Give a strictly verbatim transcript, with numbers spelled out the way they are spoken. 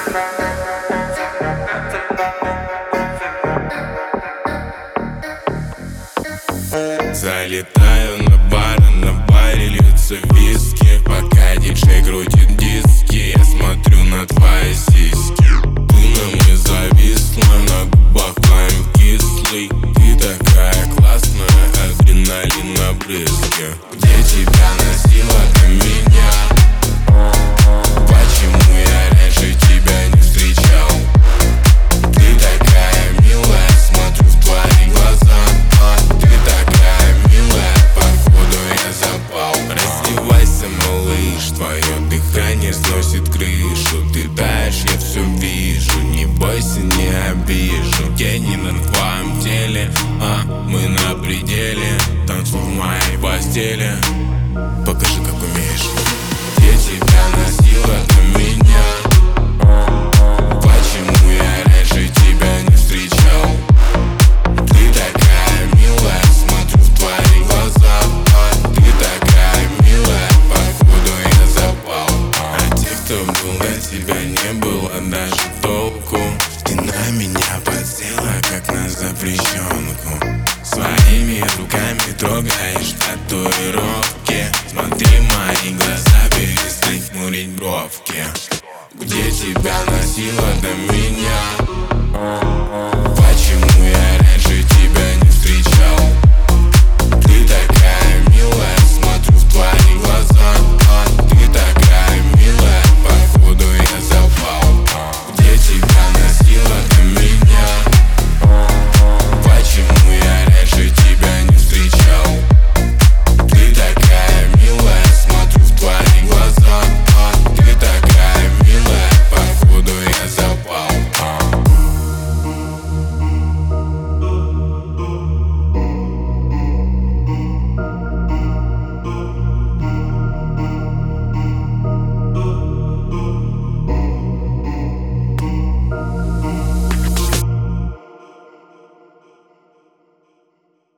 Залетаю на бар, на баре льются виски. Пока диджей крутит диски, я смотрю на твои сиськи. Ты на мне зависла, на губах твоим кислый. Ты такая классная, адреналин на брызге. Где тебя носила до меня? Почему я раньше тебя не встречал? Ты такая милая, смотрю в твои глаза. Ты такая милая, походу я запал. Раздевайся, малыш, твое дыхание сносит крышу. Ты таешь, я все вижу, не бойся, не обижу. Тени на твоем теле, а мы на пределе. Танцуй в моей постели, покажи, как умеешь. Где тебя носила до меня? Почему я раньше тебя не встречал? Ты такая милая, смотрю в твои глаза. Ты такая милая, походу я запал. А те, кто был до тебя, не было даже толку. Ты на меня подсела, как на запрещенку. Своими руками трогаешь татуировки. Смотри в мои глаза, перестань хмурить бровки. Где тебя носила до меня?